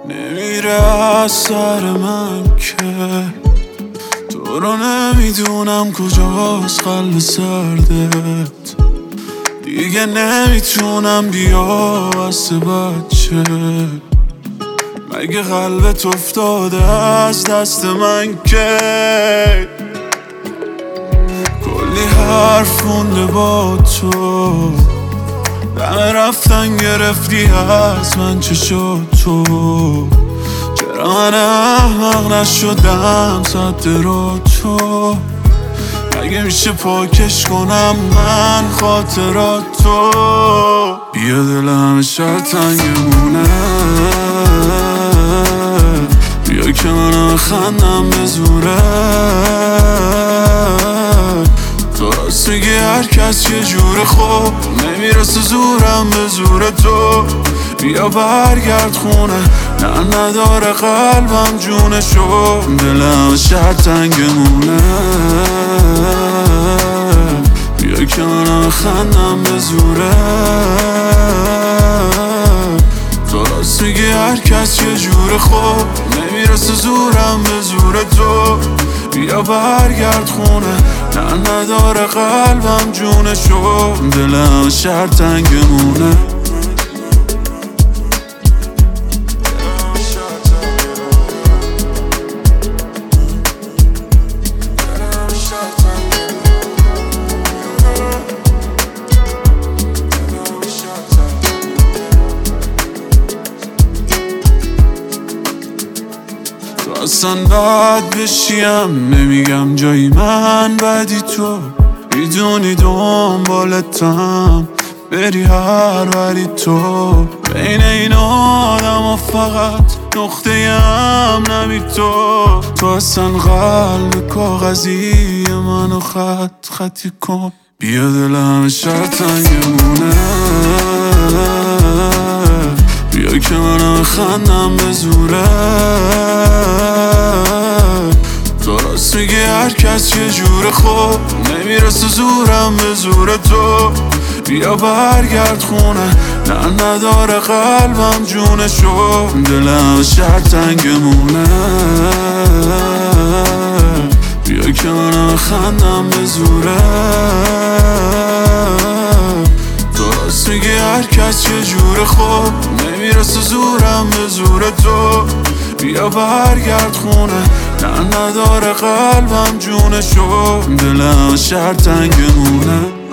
نمیره از سر من که تو رو نمیدونم کجاست قلب سردت. دیگه نمیتونم بیا واسه بچه، مگه قلبت افتاده از دست من که کلی حرف مونده با تو، دم رفتن گرفتی از من چشا تو. چرا من احمق نشدم صد رو تو، مگه میشه پاکش کنم من خاطراتو. بیا دلم شب تنگمونه، بیا که منم خندم به زوره. تو راست میگی هر کس یه جوره، خب نمیرسه زورم به زور تو. بیا برگرد خونه، نه نداره قلبم جونشو. دلم شهر تنگمونه، بیا که منم خندم به زوره. تو راست میگی هر کس یه جوره، خب نمیرسه زورم به زور تو. بیا برگرد خونه، نه نداره قلبم جونشو. دلم شهر تنگمونه. تو اصلا بد بشیم نمیگم جایی من بدی، تو میدونی دنبالتم بری هر وری. تو بین این آدم و فقط نقطه ام نمی تو اصلا قلب کاغذی منو خط خطی کن. بیا دلم شهر تنگمونه، بیا که منم خندم به زوره. تو راست میگی هر کس یه جوره، خب نمیرسه زورم به زور تو. بیا برگرد خونه، نه نداره قلبم جونشو. دلم شهر تنگمونه، بیا که منم خندم به زوره. تو راست میگی هر کس یه جوره، خب نمیرسه زورم به زور تو. بیا برگرد خونه، نه نداره قلبم جونشو. دلم شهر تنگمونه.